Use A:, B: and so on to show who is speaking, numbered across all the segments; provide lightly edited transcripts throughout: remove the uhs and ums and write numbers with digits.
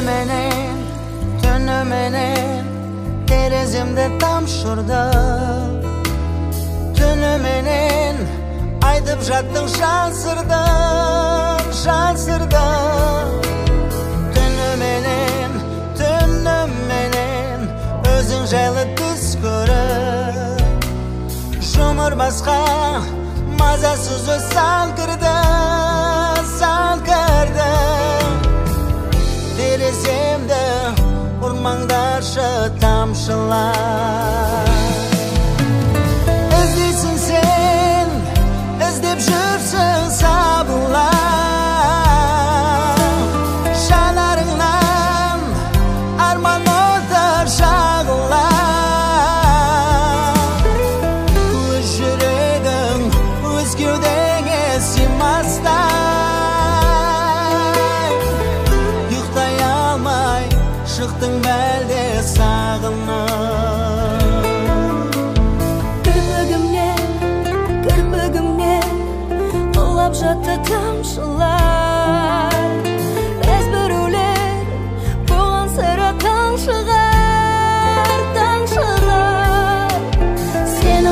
A: Tünümenen terezimde tamşırdı. Tünümenen aytıp jattың şansırdı. Tünümenen özün жайлы түс көріп, жұмыр басқа мазасыз өз сан кірді. Тереземді ұрмаңдаршы тамшылар. Іздейсің сен, іздеп жүрсің сабылар. Жанарыңнан арман отыр жағылар. Өз жүрегің өз кеудеңе сыймастай, ұйықтай алмай шықтың бәлде сағынып. Кірпігімнен құлап жатты тамшылар. Біз біреулер болған сірі таңшығар. Сен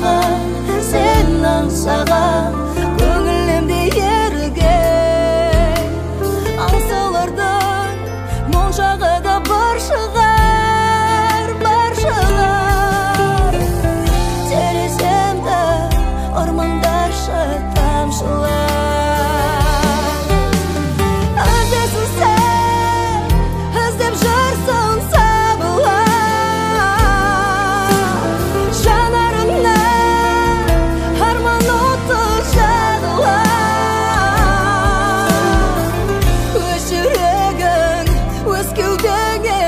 A: аңсаған көңілімде ерілген. Аңсалардың моншағы да бар шығар. Тереземді ұрмаңдаршы тамшылар. Іздейсің сен, іздеп жүрсің сабылар. Жанарыңнан арман оты жағылар. Өз жүрегің өз кеудеңе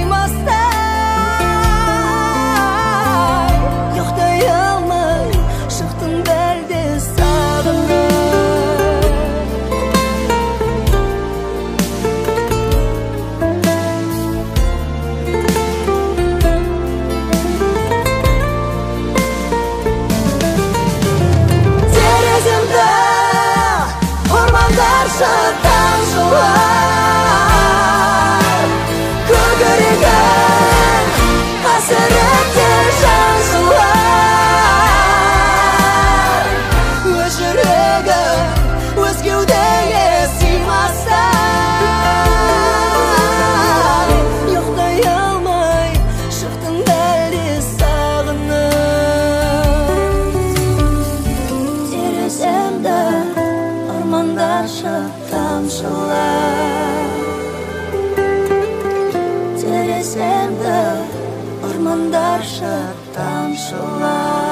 A: сыймастай, ұйықтай алмай шықтың бәлде сағынып. Тереземді ормандаршы тамшылар. Көкірегің қасіретте жазылар. Өз жүрегің өз кеудеңе сыймастай, ұйықтай алмай шықтың бәлде сағынып. Тереземді ормандаршы тамшылар. Тереземді ормандаршы тамшылар.